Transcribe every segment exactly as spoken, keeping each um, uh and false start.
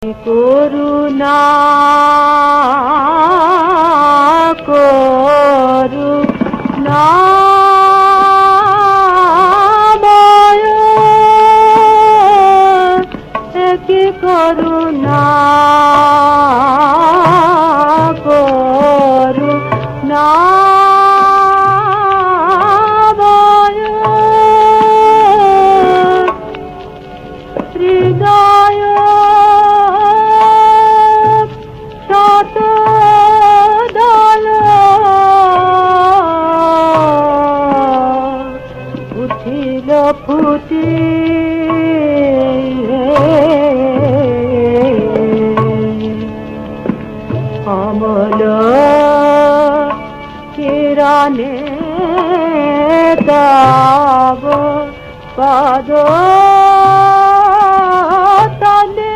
করুণা করুণা বয় কি করুণা করুণা বয় হৃদয় ফুটি অমল কিরণে তব পদ তলে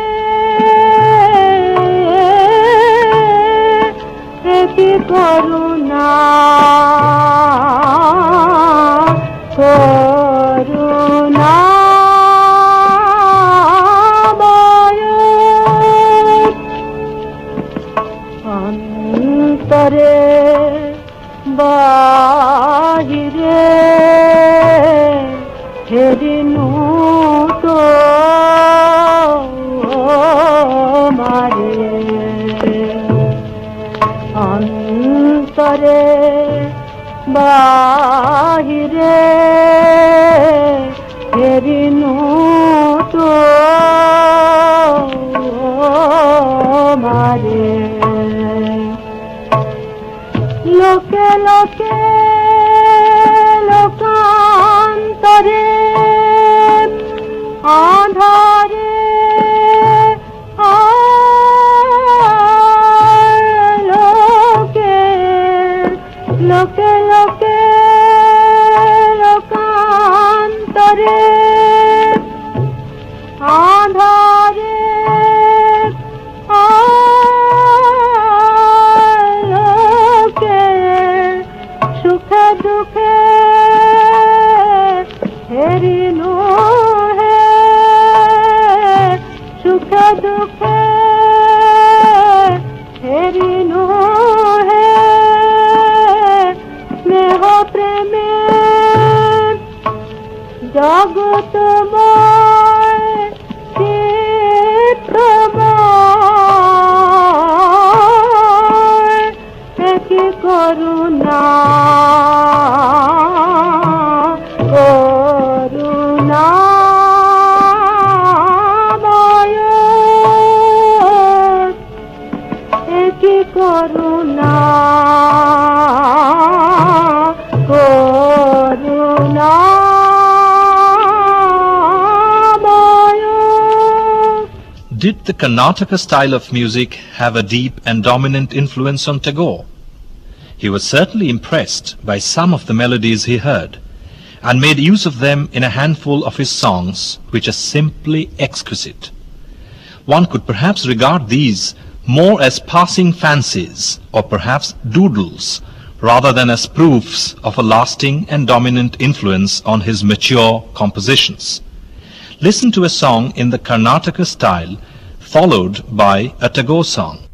কি করুণা করুণা বয় অন্তরে বাহিরে হেরিনু তো মারে অন্তরে বাহিরে হেরিনু তো মারে লোকে লোকে লোকান্তরে আধারে লোকে লোকে লোকে লোকান্তরে আধারে লোকে সুখে দুঃখে হেরিনু হে সুখে দুঃখে হেরিনু হে স্নেহ প্রেমে জগতময় চিত্তময় কি করুণা করুণা বয় কি করুণা করুণা Did the Karnataka style of music have a deep and dominant influence on Tagore? He was certainly impressed by some of the melodies he heard, and made use of them in a handful of his songs, which are simply exquisite. One could perhaps regard these more as passing fancies, or perhaps doodles, rather than as proofs of a lasting and dominant influence on his mature compositions. Listen to a song in the Karnataka style, followed by a Tagore song.